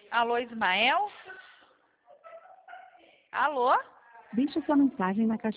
Alô, Ismael? Alô? Deixe sua mensagem na caixa